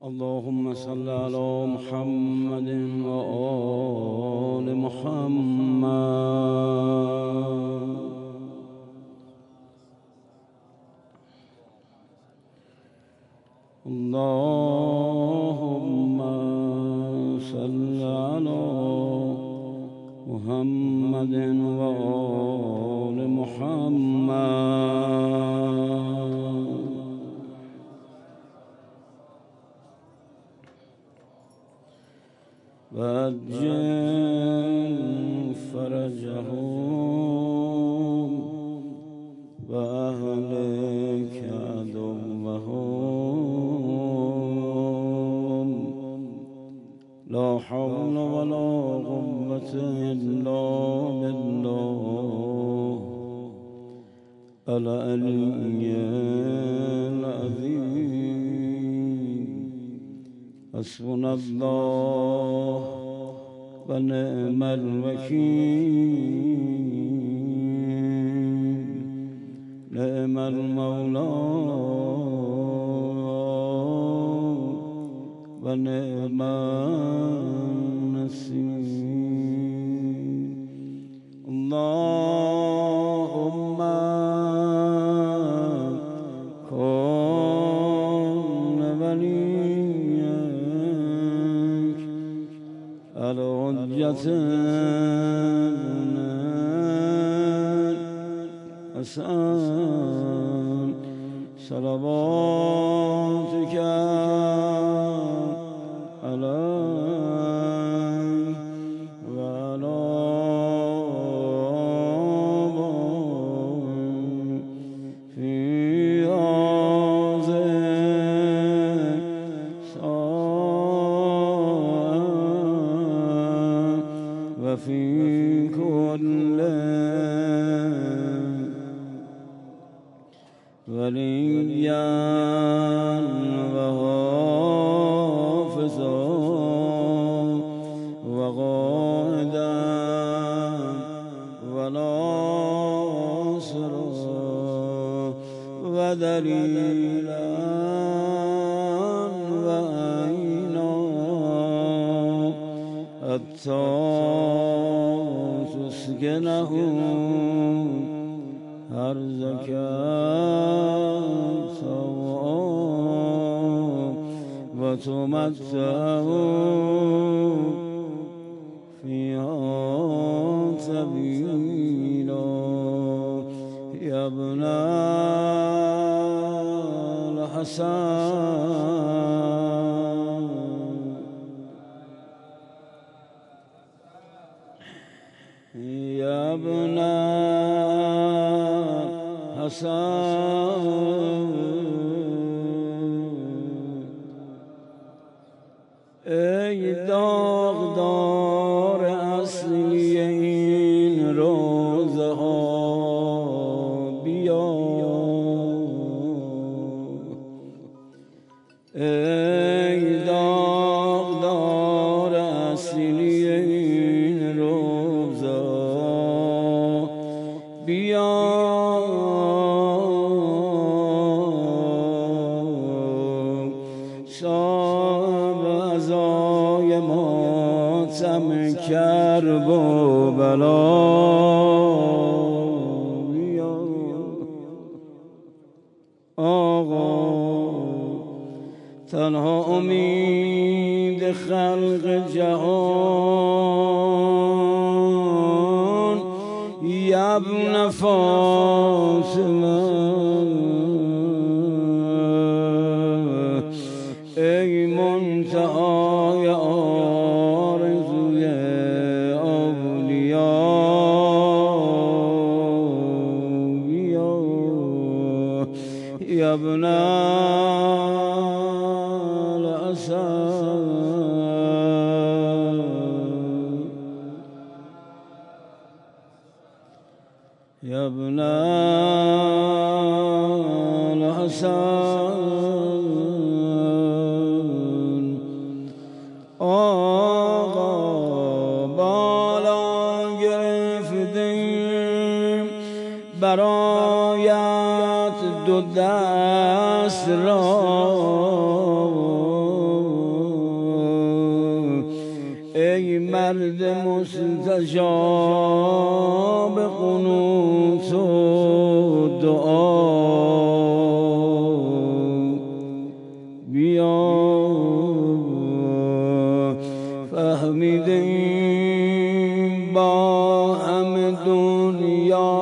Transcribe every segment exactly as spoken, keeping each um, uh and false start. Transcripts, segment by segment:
اللهم صل على محمد وآل محمد. اللهم صل على محمد وآل محمد. وعجل فرجهم وأهلك عدوهم. لا حول ولا قوة إلا بالله العلي العظيم. حسبنا الله ونعم الوكيل. نعم المولى ونعم النصير. اللهم كن وليك الحجة حسن صلواتك عليه وعلى آله في هذه الساعة وفي كل وليا وحافظا وقائدا وناصرا ودليلا وعينا حتى تسكنه أرزك وتمتعه فيها سبيلا. يا ابن الحسن يا ابن الحسن ای داغدار اصلی این روزه ها بیا. ای داغدار اصلی این روزه ها بیا. ماتم کرب و بلا آقا تنها امید خلق جهان یا ابن فاطمه ای منتهای آرزوی اولیاء یا ابن الحسن یا ابن الحسن. آقا بالا گرفتیم برایت دو دست را مرد مستجاب قنوت و دعا بیا فهمیدیم با همه دنیا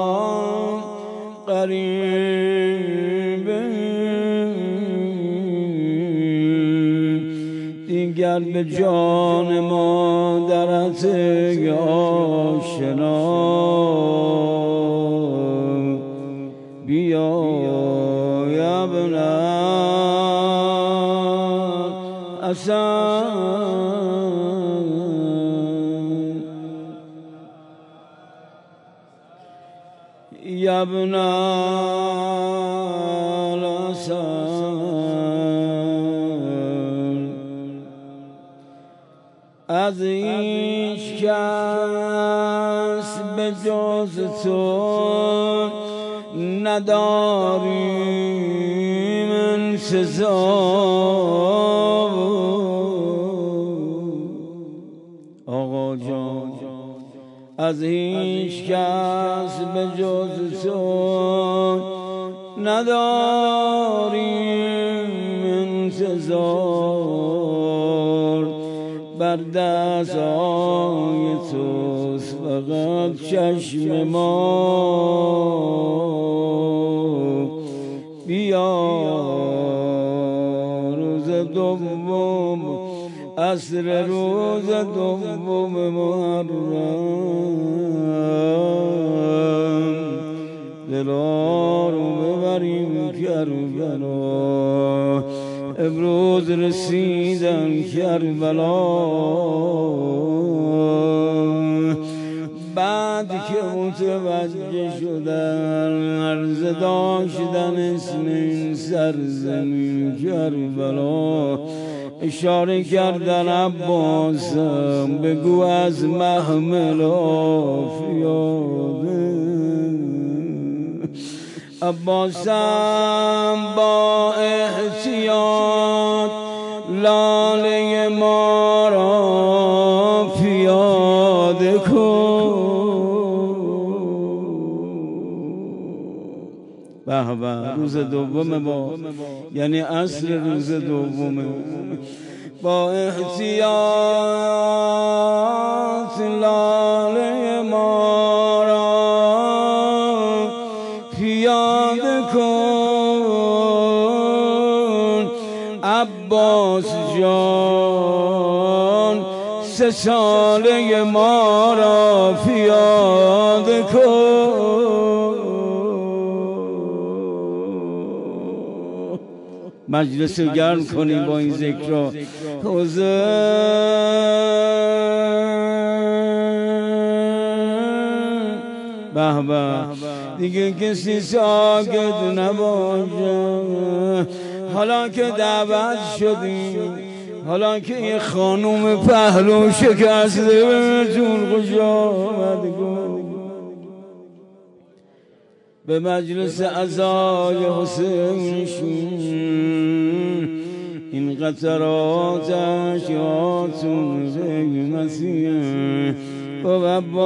قریبه دیگر به جان مادرت آشنا بیا یا ابن الاسد یا ابن الاسد از هیچ کس به جز تو نداریم انتظار آقا جان از هیچ کس به جز تو نداریم انتظار بر دستای توست فقط چشم ما بیا روز دوم عصر روز دوم محرم دلا رو ببریم کربلا امروز رسیدن کربلا بعد که متوجه شدن عرض داشتن اسم این سرزمین کربلا اشاره کردن عباسم بگو از محملا فیاده عباسم با احتیاط لاله ما را پیاده کن به به روز دوم با یعنی عصر روز دوم با احتیاط لاله ما را پیاده کن عباس جان سه ساله ما را پیاده کن مجلس گرم کنیم با این ذکر را به به دیگه کسی ساکت نباشه حالا که دعوت شدیم حالا که یه خانوم پهلو شکسته بهتون خوش آمد به مجلس عزای حسینشون این قطرات اشیاتون قیمتیه با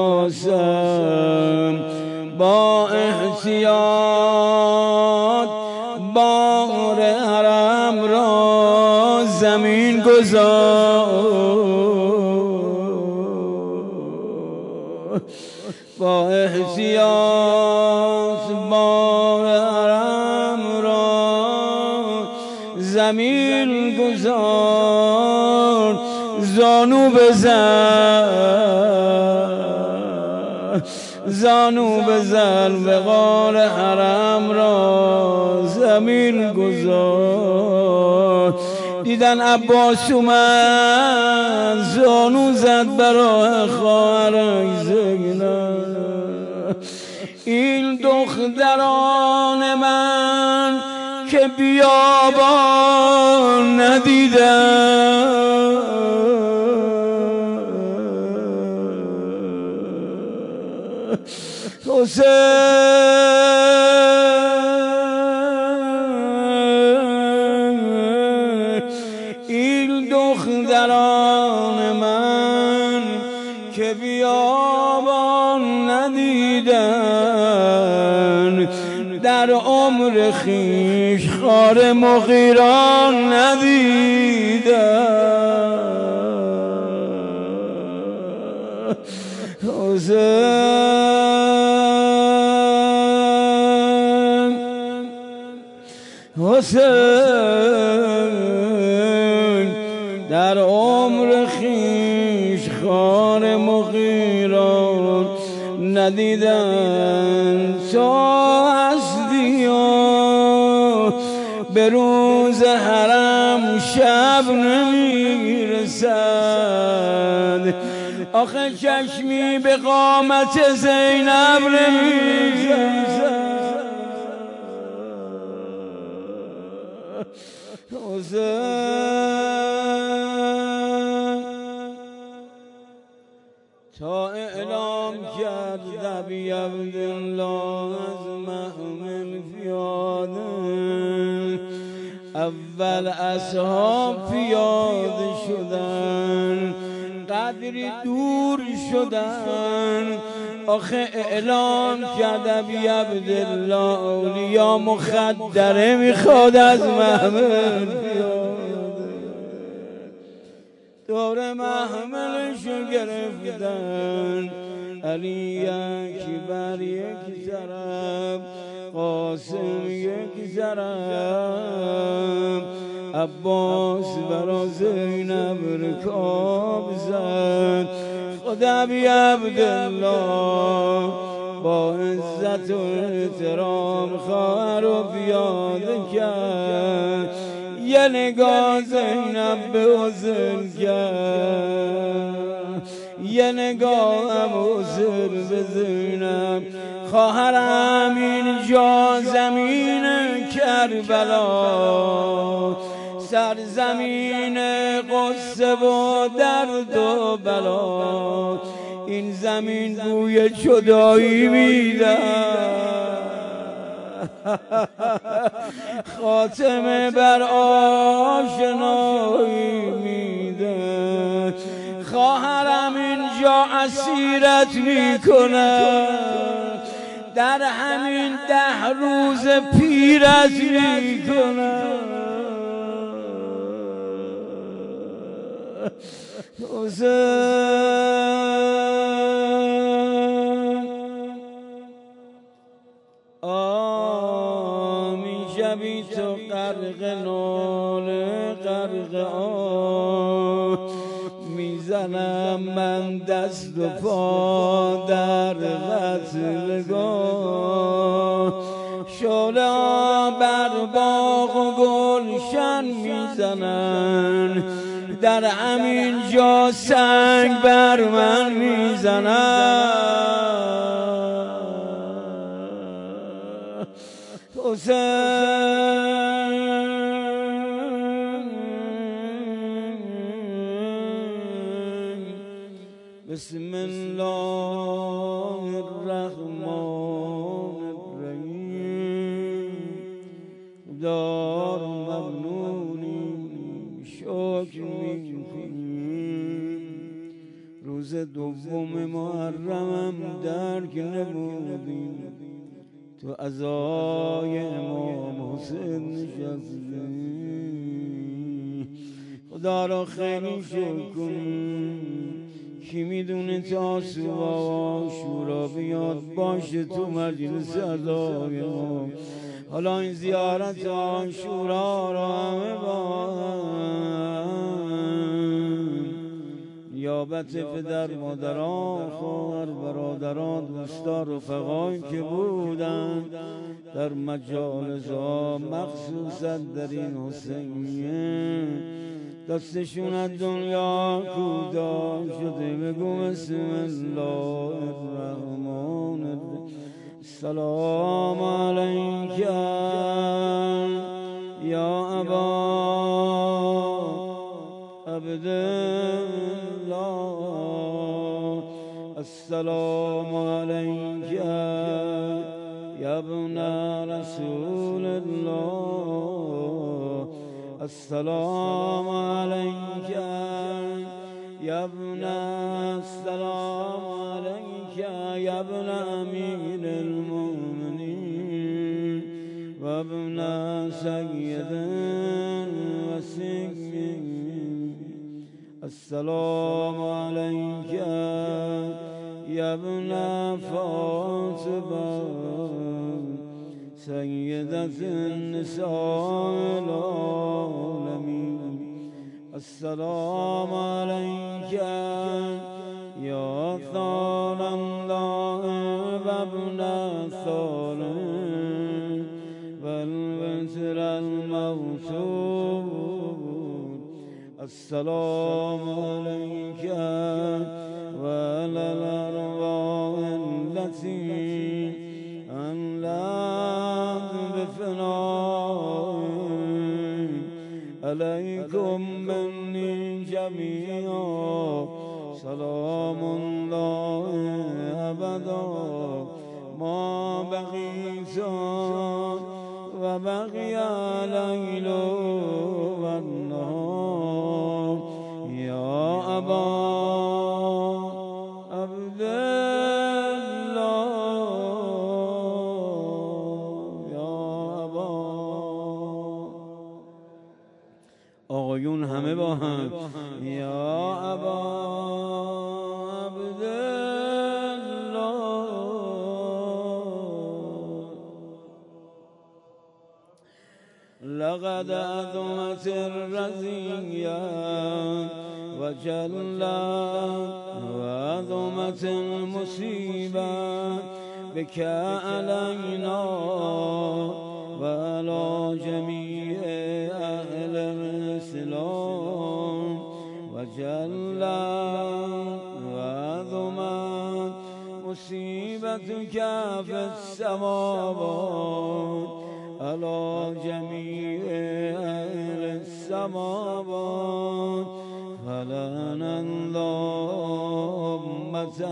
عباسم با احتیاط بار حرم را زمین گذار با احتیاط بار حرم را زمین گذار زانو بزن زانو بزن به غار حرم را زمین گذار دیدن عباس اومد زانو زد برای خواهرش زینب این دختران من که بیابان ندیدم حسین این دختران من خیش خار مغیران ندیدم. حسین حسین در عمر خیش خار مغیران ندیدن. تو هستی و به روز حرم شب نمیرسد. آخه چشمی به قامت زینب نمیرسد. تا اعلام کرد ابی عبدالله از محمل پیاده، اول اصحاب پیاده شدن، قدری دور شدن. آخه اعلام کرد ابی عبدالله اولیا مخدره میخواد از محمل پیاده. دور محملشو گرفتن، علی اکبر یک طرف، قاسم یک طرف، عباس برا زینب رکاب زد. خدا ابی عبدالله با عزت و احترام خواهر رو پیاده کرد. یه نگاه زینب به حسین کرد، یه نگاه هم حسین به زینب. خواهرم اینجا زمین کربلا، سرزمین قصه و درد و بلا. این زمین بوی جدایی میده، خاتمه بر آشنایی میده. خواهرم اینجا اسیرت میکنه، در همین ده روز پیرت میکنه. آمی شبی تو غرق ناله غرق آه، میزنم من دست و پا در قتلگاه. شعله ها بر باغ و گلشن میزنن، در همین جا سنگ بر من میزنن. حسین بسم الله الرحمن الرحیم. دار ممنونی شکر میکنیم. روز دوم محرمم درک نبودیم، تو عزای امام حسین نشستی. خدا را خیلی شکر کنیم. کی میدونه تا سوها و شورا بیاد باشه تو مجلس عزای ما. حالا این زیارت عاشورا را همه با نیابت پدر مادران خواهر برادران دوستا رفقایی که بودن در مجالس ها، مخصوصا در این حسینیه، دستشون از دنیا کوتاه شده. بگو بسم الله الرحمن الرحیم. سلام علیک یا ابا عبدالله، السلام علیک یا ابن رسول الله، السلام علیک یا ابن السلام علیک یا ابن امیر المؤمنین و ابن سيد وسيم السلام عليك يا ابن فاطمة سيدة النساء العالمين السلام عليك يا ثار الله وابن ثار والوتر الموتور السلام عليك وعلى الأرواح التي أنلت بفناء عليكم مني جميعا سلام الله أبدا ما بقيت وبقي الليل والنهار يا أبا عبد آقایون همه با هم یا ابا عبدالله لقد عظمت الرزية وجلت وعظمت المصيبة بك علينا وعلى جميع أهل الإسلام وجلت وعظمت مصيبتك في السماوات على جميع أهل السماوات فلنا الله أمة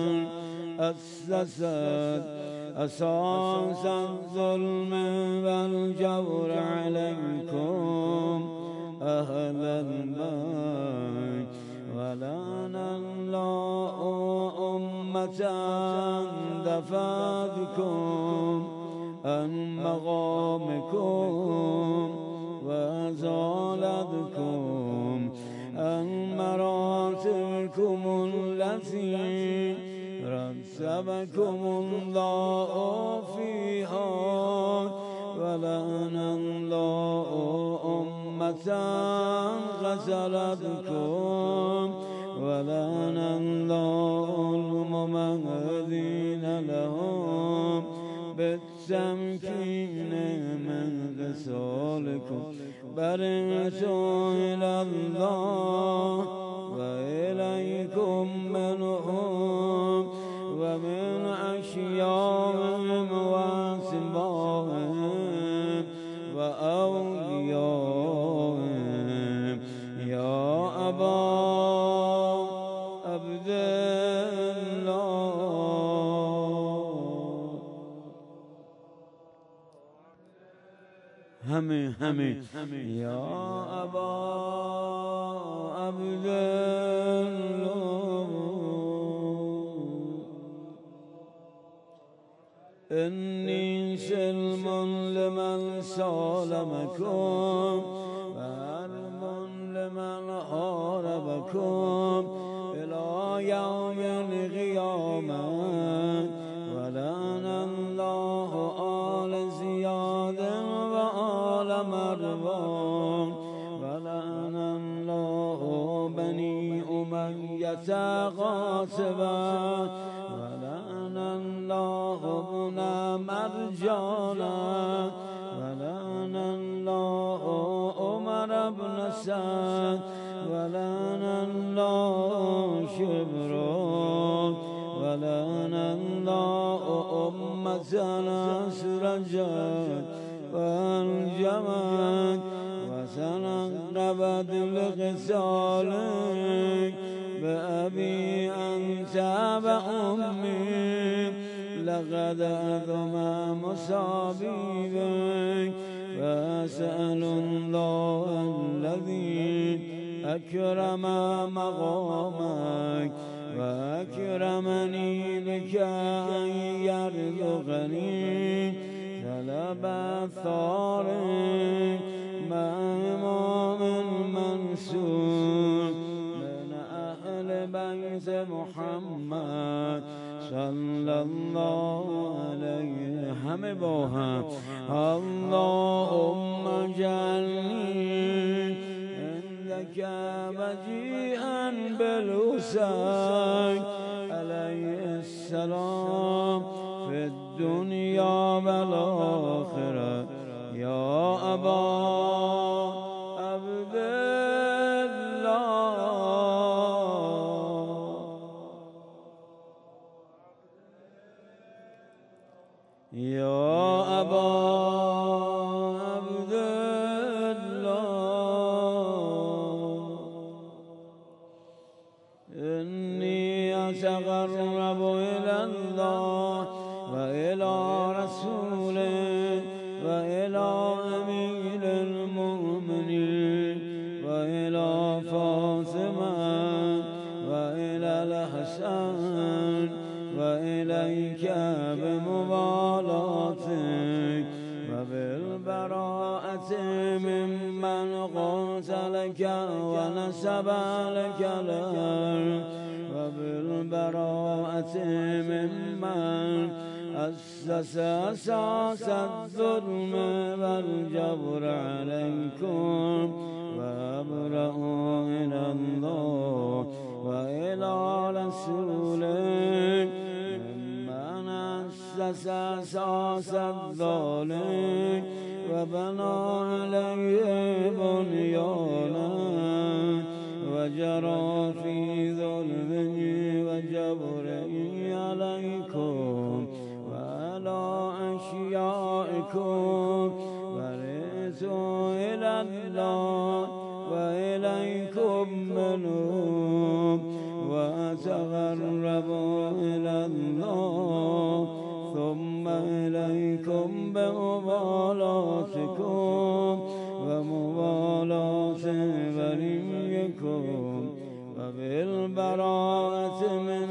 أسست أساس الظلم والجور عليكم أهل البيت ولنا الله أمة دفعتكم عن مقامكم وزالتكم عن مراتبكم التي رتبكم الله فيها ولنا الله أمة غسلتكم ولنا الله الممهدين لهم بالتمكين من غسالكم برئت إلى الله وإليكم منهم ومن أشياءهم وأسمائهم وأوليائهم يا أبا عبد الله همه همه يا أبا عبد الله إني سلم لمن سالمكم وعلم لمن حاربكم إلى يوم القيامة ولعن الله آل زياد وآل مروان ولعن الله بني أمية غاصبا ولعن الله ابن مرجانا ولعن الله عمر بن سعد ولعن الله شبرا ولعن الله أمة أسرجت والجمعت وسنقبت لغسالك بأبي أنت وأمي لقد أعظم مصابيبك فأسأل الله الذي أكرم مقامك وأكرمني بك أن يرزقني طلب ثار مع امام منصور من اهل بیت محمد صلی الله علیه. همه با هم اللهم اجعلنی عندك وجیها بالحسین علیه السلام فی الدنیا والآخرة یا ابا عبدالله. یا ابا عبدالله انی اتقرب الی الله و الی رسوله و الی امیر المؤمنین و الی فاطمه و الی الحسن و الیک بموالاتک و بالبراءة ممن قاتلك و نسب لك الارض و بالبراءة ممن أسس أساس الظلم والجبر عليكم وأبرأ إلى الله وإلى رسوله ممن أسس أساس الظالم وبنى عليه بنيانا وجرى في ظلمه وجبره عليكم وعلى أشيائكم ورثوا إلى الله وإليكم منهم وأتقربوا إلى الله ثم إليكم بموالاتكم وموالاة وليكم وبالبراءة من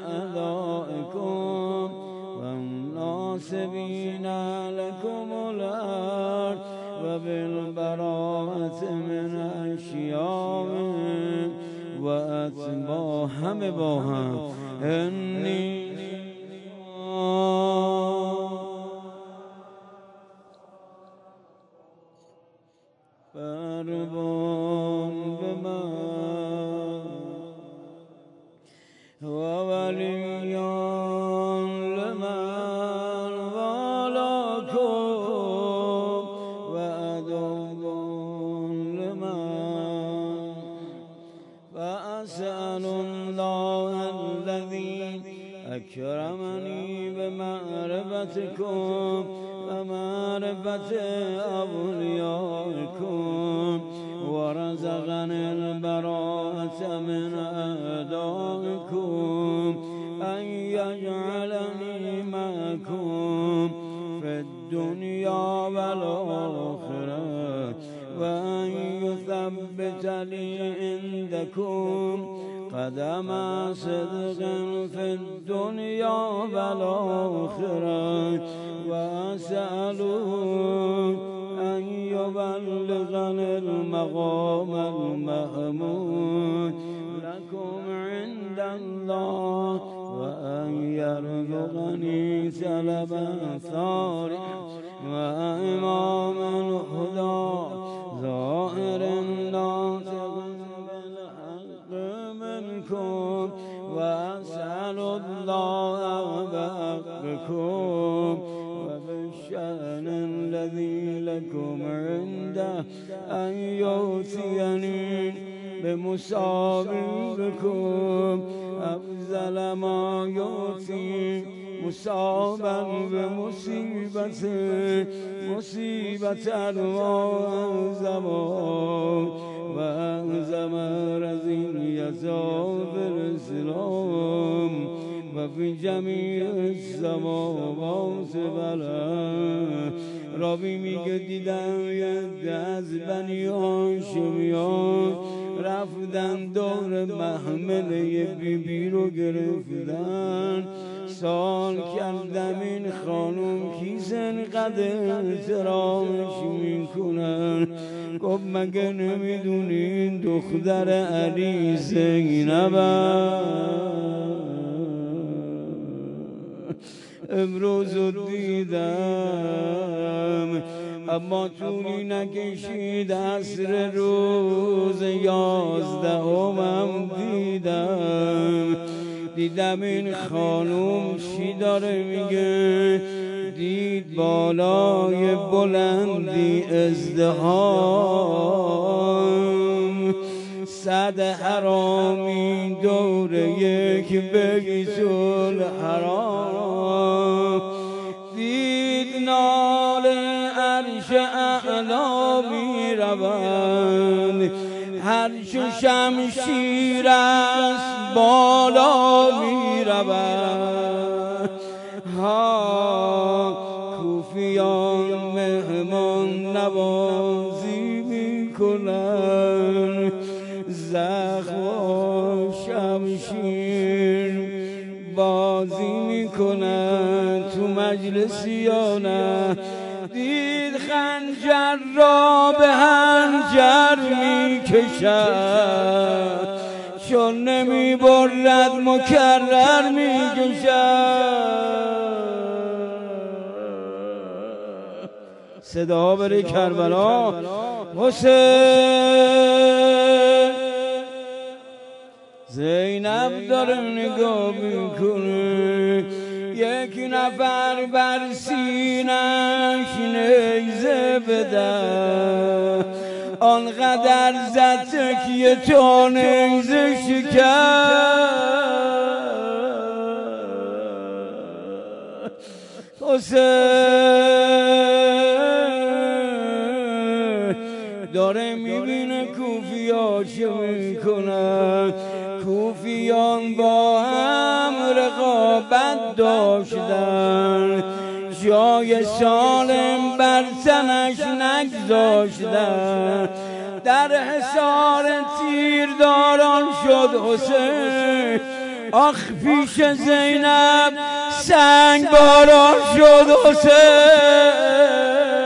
أعدائكم والناصبين لكم الأرض وبالبراءة من أشيائهم وأتباعهم بهم إني فربون بما ووليان لمن والاكم وعدو لمن فأسأل الله الذي أكرمني بمعرفتكم ومعرفة أوليائكم ورزقني البراءة من أعدائكم أن يجعلني معكم في الدنيا والآخرة وأن يثبت لي عندكم قدم صدق في الدنيا والآخرة وأسأله أن يبلغني المقام المحمود لكم عند الله وأن يرزقني سلب ثارا وإمام الهدى ظاهر ناطق بالحق منكم وأسأل الله بحقكم وبالشأن الذي لكم عنده أن يؤتيني بمصابكم أفضل ما يؤتي مصابا بمصيبة مصيبة وأعظم وأعظم رزية في الإسلام وفي جميع السماوات والأرض. رابی میگه دیدم یه از بنی هاشمیان رفتن دور محمل یه بی بی رو گرفتن سال کردم این خانم کیسن قد احترامش میکنن. گفت مگه نمیدونین دختر علی زینبه؟ امروز دیدم اما طولی نکشید عصر روز یازدهم دیدم دیدم این خانوم چی داره میگه. دید بالای بلندی ازدحام، صد حرامی دور یک بیت الحرام. دید نال عرش اعلا می روند، هر چو شمشیر است بالا می روند. ها کوفیان مهمان نوازی می کنند، زخم و شمشیر بازی می کنند تو مجلسیانه. دید خنجر را به هنجر می کشد، چون نمی برد مکرر می کشد. صدا بره کربلا. حسین زینب داره نگاه میکنه، یک نفر بر سینش نیزه بده، آنقدر زد تکیه تا نیزه شکست. حسین داره میبینه کوفیا چه میکنن. کوفیان با هم رقابت داشتن، جای سالم بر تنش نگذاشتن. در حصار تیرداران شد حسین، آخ پیش زینب سنگ باران شد حسین.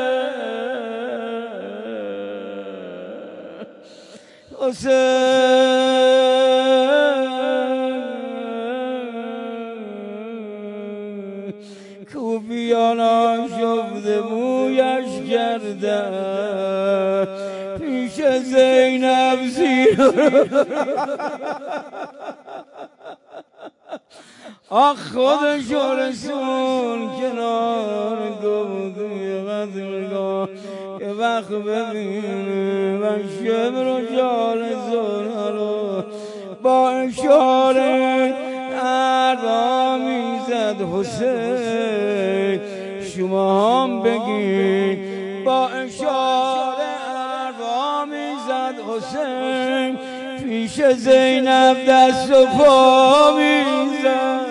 حسین کوفیان آشفته مویش کرده، پیش زینب زیر آخ خودش رسول کنار گفتوی قتلگاه که وقت ببینه و شبر و جال زنه رو با اشاره اربا میزد. حسین شما هم بگید با اشاره اربا میزد. حسین پیش زینب دست و پا میزد.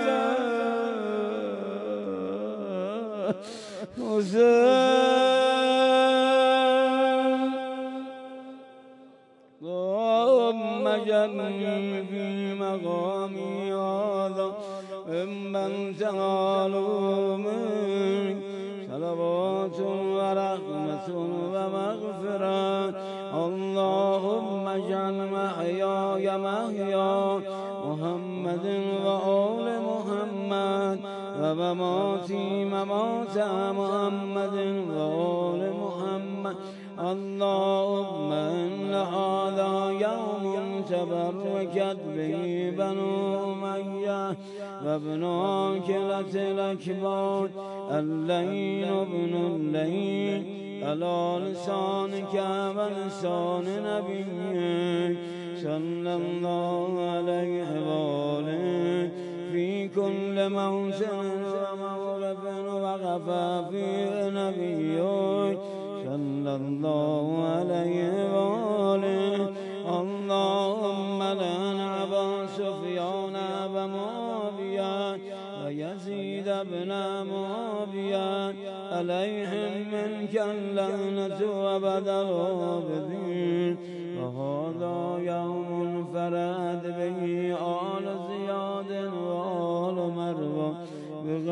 اللهم اجعلني في مقامي هذا ممن تنالوا منك صلوات ورحمة ومغفرة. اللهم اجعل محياي محيا محمد وآل محمد ومماتي ممات محمد وآل محمد. اللهم إن هذا يوم تبركت به بنو أمية وابن عاقلة الأكبر، اللين ابن اللين، على لسانك ولسان نبيك صلى الله عليه وآله في كل موسم ومغرب وغفا في نبيك صلى الله عليه وآله. اللهم لعن أبا سفيان ومعاوية ويزيد بن معاوية عليهم منك اللعنة أبد الآبدين. وهذا يوم فرد به آل زياد وآل مروة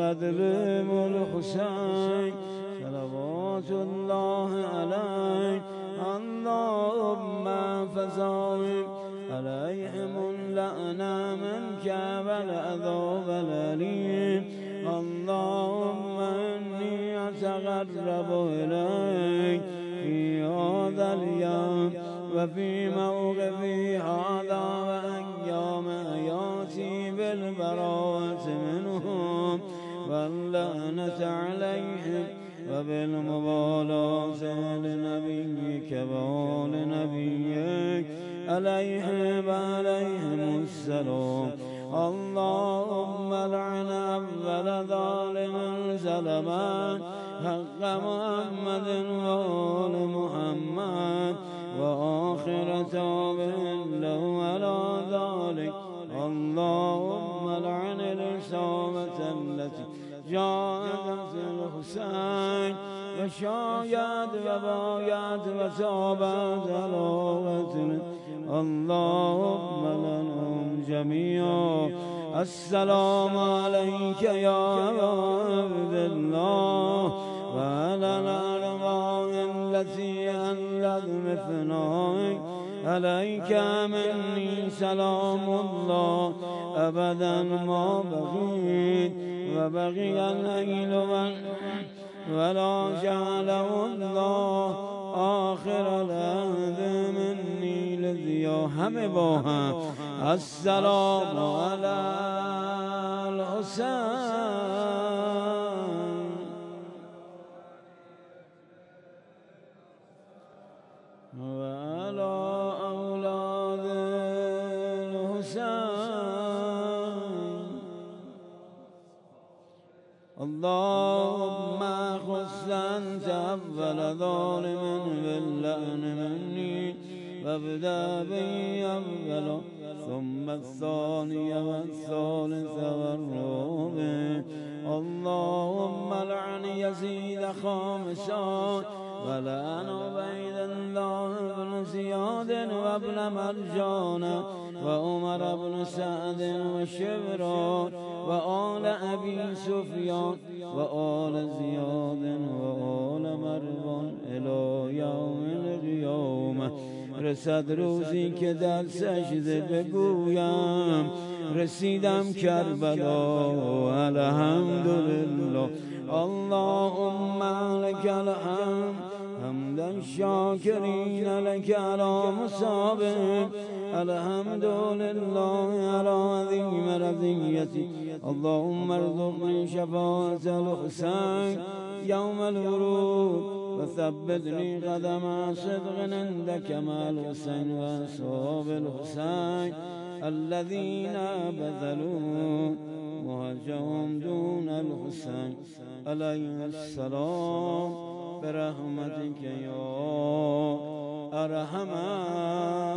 البدر والحسين صلوات الله عليه اللهم فزاوج عليهم اللعنة منك والعذاب الأليم اللهم إني أتقرب إليك في هذا اليوم وفي موقفي هذا وأيام حياتي بالبراءة منهم واللعنة عليهم وبالمبالاة لنبيك وآل نبيك عليهم وعليهم السلام اللهم لعن أول ظالم ظلما حق محمد وآل محمد وآخر تابع له على ذلك اللهم لعن الإصابة التي جاءت الحسين وشايت وبايت وصابت على اللهم لهم جميعا السلام عليك يا عبد الله وعلى الأرواح التي أنلت مثناك عليك مني سلام الله أبدا ما بقيت وبقي الليل ولا جعله الله آخر العهد مني لذيا همه با هم السلام على الحسين وعلى أولاد الحسين اللهم خص أنت أول ظالم باللعن مني وابدأ بي أولا ثم الثاني والثالث والرابع اللهم لعن يزيد خامسا ولعن عبيد الله بن زياد وابن مرجان وعمر بن سعد وشبران وآل أبي سفيان وآل زياد وآل مروان إلى يوم القيامة رسد روزی که در سجده بگویم رسیدم کربلا الحمدلله اللهم لك الحمد حمد الشاكرين لك على مصابهم الحمد لله على عظيم رضيتي اللهم ارزقني شفاعة الحسين يوم الورود وثبتني قدم صدق عندك مع الحسين وأصحاب الحسين الذين بذلوا وجههم دون الحسين عليه السلام برحمتك يا أرحم